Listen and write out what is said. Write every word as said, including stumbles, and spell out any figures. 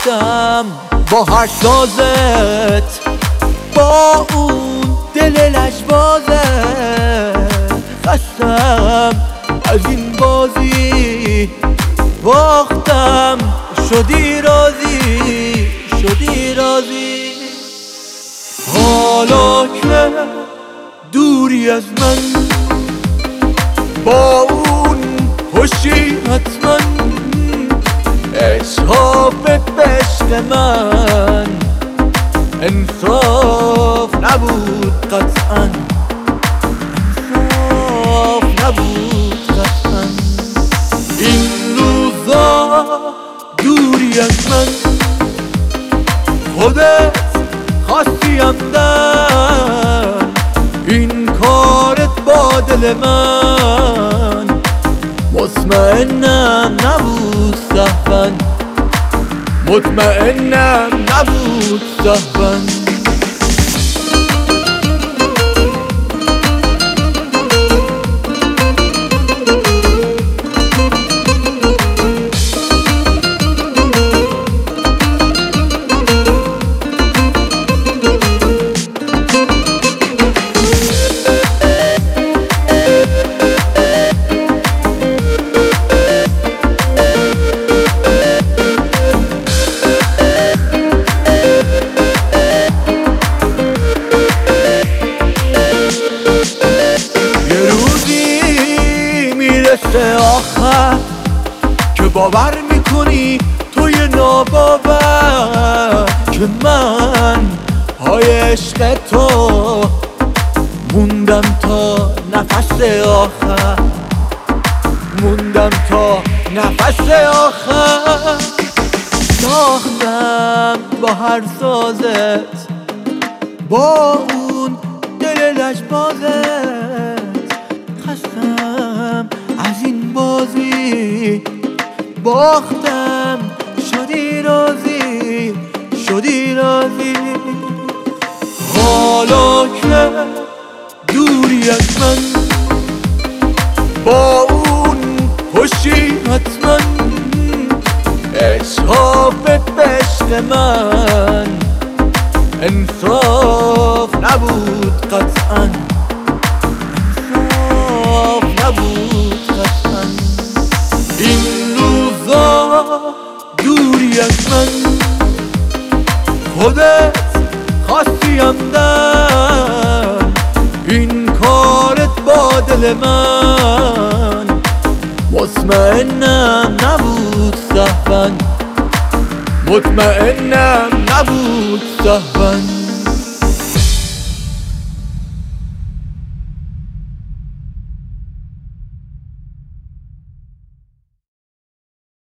باختم با هر سازت، با اون دل لجبازت. خستم از این بازی، باختم شدی راضی، شدی راضی. حالا که دوری از من، با اون خوشی حتما اصحابت به عشق من انصاف نبود قطعا، انصاف نبود قطعا. این روزا دوری از من، خودت خواستی همدن. این کارت با دل من مطمئنم نبود سهوا، مطمئنم نبود سهوا. میرسه آخر که باور میکنی توی ناباور که من پای عشق تو موندم تا نفس آخر، موندم تا نفس آخر. ساختم با هر سازت، با اون دل لجبازت. خستم از این بازی، باختم شدی راضی، شدی راضی. حالا که دوری از من، با اون خوشی حتما اصحابت به عشق من انصاف نبود قطعا، انصاف نبود قطعا. این روزا دوری از من، خودت خواستی همدن. این کارت با دل من مطمئنم نبود سهوا، مطمئنم نبود سهوا.